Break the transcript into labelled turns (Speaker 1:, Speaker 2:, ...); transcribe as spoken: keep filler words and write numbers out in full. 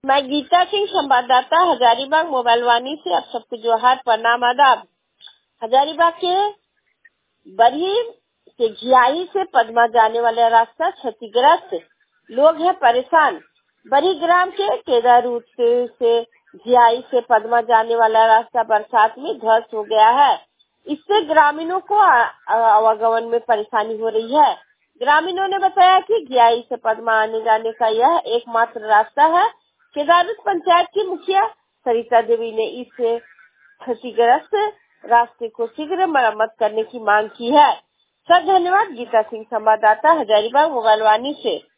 Speaker 1: मैं गीता सिंह, संवाददाता हजारीबाग मोबाइल वाणी से आप सबको जोहार, प्रणाम, आदाब। हजारीबाग के बरही से घियाही से पदमा जाने वाला रास्ता क्षतिग्रस्त, लोग हैं परेशान। बरही ग्राम के केदा रूट से, से घियाही से पदमा जाने वाला रास्ता बरसात में ध्वस्त हो गया है। इससे ग्रामीणों को आवागमन में परेशानी हो रही है। ग्रामीणों ने बताया कि घियाही से पदमा आने जाने का यह एकमात्र रास्ता है। केदारनाथ पंचायत की मुखिया सरिता देवी ने इस क्षतिग्रस्त रास्ते को शीघ्र मरम्मत करने की मांग की है। सर धन्यवाद। गीता सिंह, संवाददाता हजारीबाग मोबाइल वाणी से।